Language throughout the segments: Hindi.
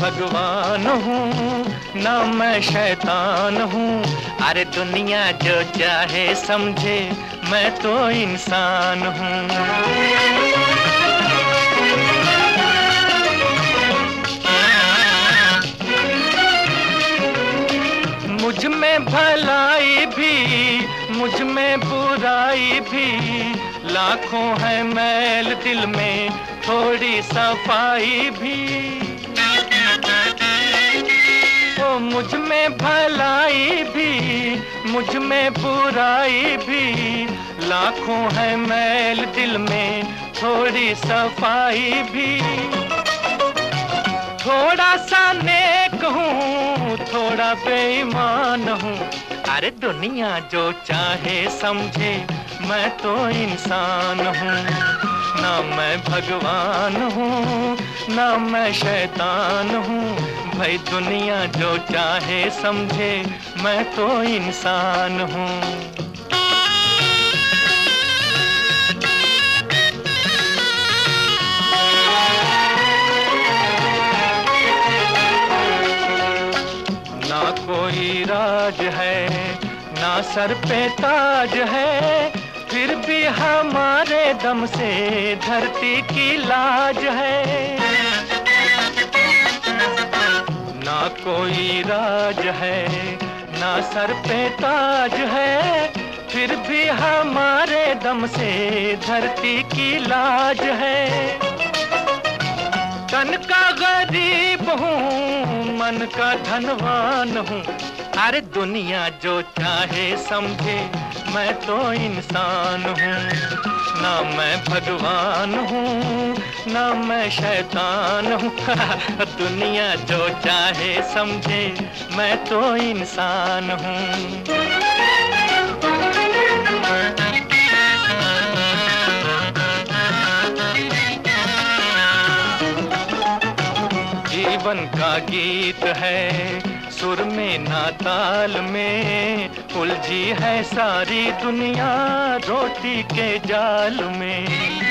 भगवान हूँ ना मैं शैतान हूँ। अरे दुनिया जो चाहे समझे, मैं तो इंसान हूँ। मुझ में भलाई भी, मुझ में बुराई भी, लाखों है मैल दिल में, थोड़ी सफाई भी। ओ मुझ में भलाई भी, मुझ में बुराई भी, लाखों है मैल दिल में, थोड़ी सफाई भी। थोड़ा सा नेक हूँ, थोड़ा बेईमान हूँ। अरे दुनिया जो चाहे समझे, मैं तो इंसान हूँ। ना मैं भगवान हूँ ना मैं शैतान हूँ। भाई दुनिया जो चाहे समझे, मैं तो इंसान हूँ। ना कोई राज है ना सर पे ताज है, फिर भी हमारे दम से धरती की लाज है। ना कोई राज है ना सर पे ताज है, फिर भी हमारे दम से धरती की लाज है। तन का गरीब हूँ, मन का धनवान हूँ। अरे दुनिया जो चाहे समझे, मैं तो इंसान हूँ। ना मैं भगवान हूँ ना मैं शैतान हूँ। दुनिया जो चाहे समझे, मैं तो इंसान हूँ। जीवन का गीत है सुर में ना ताल में, उलझी है सारी दुनिया रोटी के जाल में।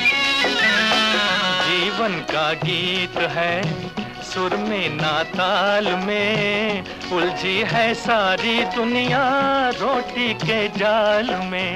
जीवन का गीत है सुर में ना ताल में, उलझी है सारी दुनिया रोटी के जाल में।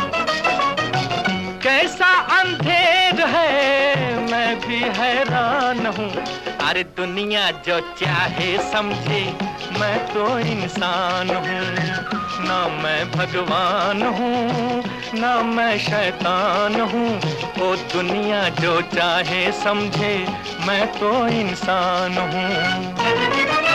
कैसा अंधेर है मैं भी हैरान हूँ। अरे दुनिया जो चाहे समझे, मैं तो इंसान हूँ। ना मैं भगवान हूँ ना मैं शैतान हूँ। ओ दुनिया जो चाहे समझे, मैं तो इंसान हूँ।